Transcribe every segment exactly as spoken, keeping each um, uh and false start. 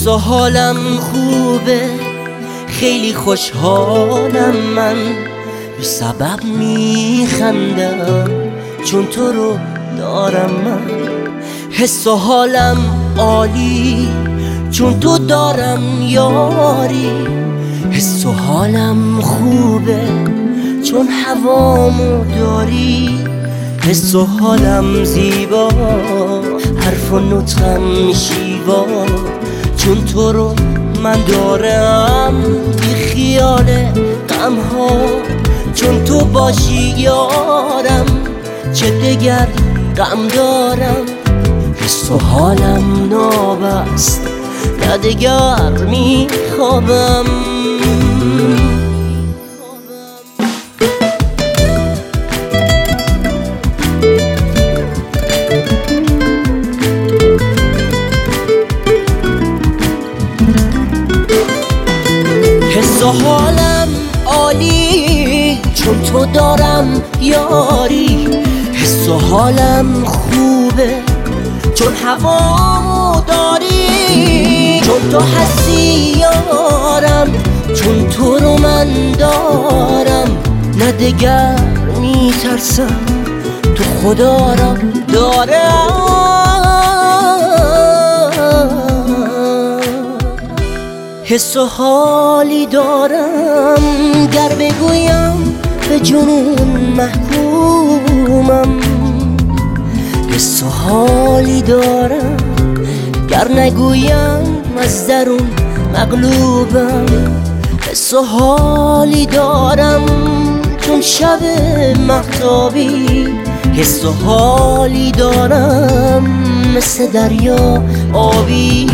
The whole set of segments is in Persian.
حس و حالم خوبه، خیلی خوشحالم من، بی سبب میخندم چون تو رو دارم من. حس و حالم عالی چون تو دارم یاری، حس و حالم خوبه چون هوامو داری، حس و حالم زیبا، حرف و نطقم شیوا، چون تو رو من دارم، بی خیال غم ها، چون تو باشی یارم، چه دگر غم دارم. حس و حالم نابست، نه دگر میخوابم. حس و حالم عالی چون تو دارم یاری، حس و حالم خوبه چون هوامو داری، چون تو هستی یارم، چون تو رو من دارم، نه دگر میترسم، تو خدا را دارم. حس و حالی دارم گر بگویم به جنون محکومم، حس و حالی دارم گر نگویم از درون مغلوبم، حس و حالی دارم چون شب مهتابی، حس و حالی دارم مثل دریا آبی.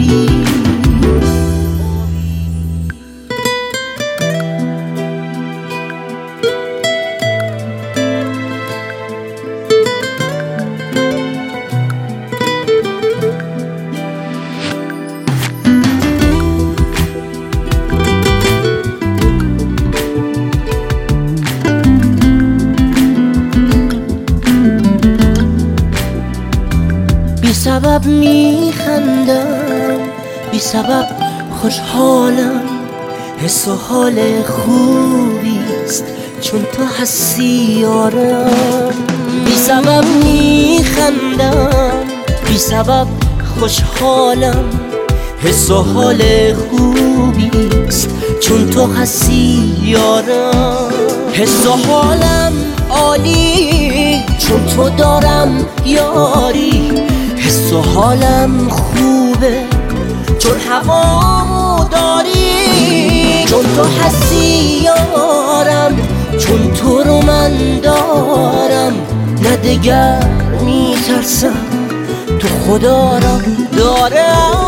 بی سبب میخندم، بی سبب خوشحالم، حس و حال خوبیست چون تو هستی یارم. بی سبب میخندم، بی سبب خوشحالم، حس و حال خوبیست چون تو هستی یارم. حس و حالم عالی چون تو دارم یاری، حس و حالم خوبه چون هوامو داری، چون تو هستی یارم، چون تو رو من دارم، نه دگر میترسم، تو خدا را دارم.